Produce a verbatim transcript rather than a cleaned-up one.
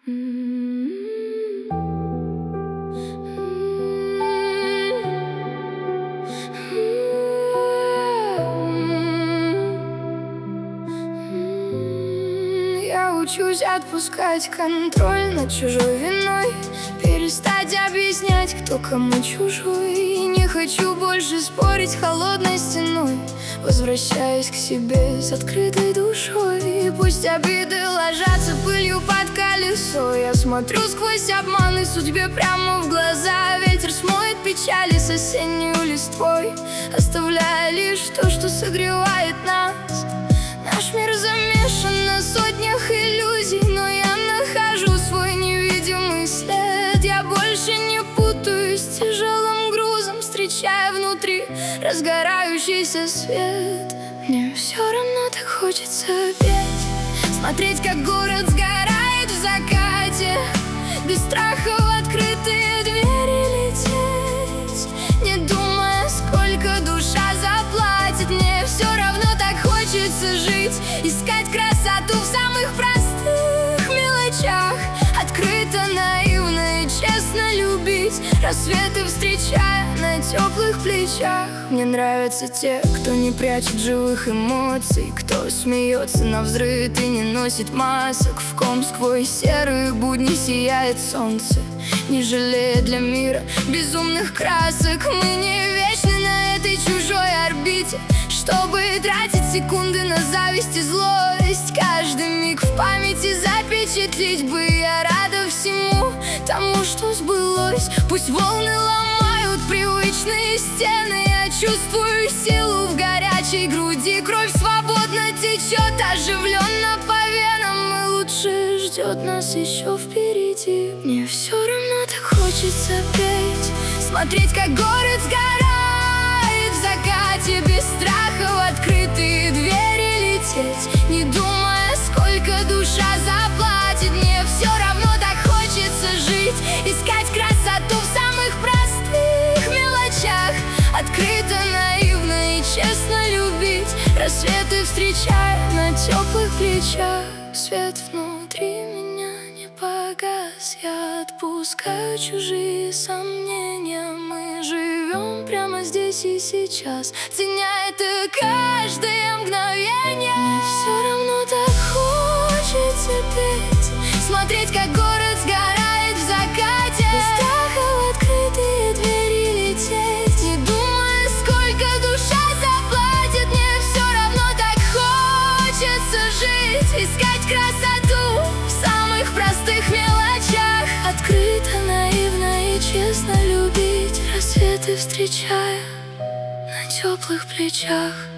Я учусь отпускать контроль над чужой виной, перестать объяснять, кто кому чужой. И не хочу больше спорить холодной стеной, возвращаясь к себе с открытой душой. И пусть обиды ложатся пылью под колесо, я смотрю сквозь обманы судьбе прямо в глаза. Ветер смоет печали с осенней листвой, оставляя лишь то, что согревает нас. Наш мир замешан на сотнях иллюзий, но я нахожу свой невидимый след. Я больше не путаюсь с тяжелым грузом, встречая внутри разгорающийся свет. Мне все равно так хочется петь, смотреть, как город сгорает в закате, без страха в открытые двери лететь, не думая, сколько душа заплатит. Мне все равно так хочется жить, искать красоту в самых простых мелочах, открыто, наивно и честно любить, рассветы встречая на теплых плечах. Мне нравятся те, кто не прячет живых эмоций, кто смеется навзрыд и не носит масок, в ком сквозь серые будни сияет солнце, не жалея для мира безумных красок. Мы не вечны на этой чужой орбите, чтобы тратить секунды на зависть и злость. Каждый миг в памяти запечатлеть бы. Я рада всему тому, что сбылось. Пусть волны ломают привычные стены, я чувствую силу в горячей груди. Кровь свободно течет оживленно по венам, и лучшее ждет нас еще впереди. Мне все равно так хочется петь, смотреть, как город сгорает в закате, без страха в открытые двери лететь, не думая, сколько душа заплатит. Мне все равно так хочется жить, искать красоту в самых простых мелочах, открыто, наивно и честно любить, рассветы встречая на теплых плечах. Свет внутри меня не погас, я отпускаю чужие сомнения. Мы живем прямо здесь и сейчас, ценя это каждое мгновение. Мне все равно так хочется петь, смотреть, как город сгорает в закате, без страха в открытые двери лететь, не думая, сколько душа заплатит. Мне все равно так хочется жить, искать красоту в самых простых мелочах, открыто, наивно и честно любить, рассветы встречая на теплых плечах.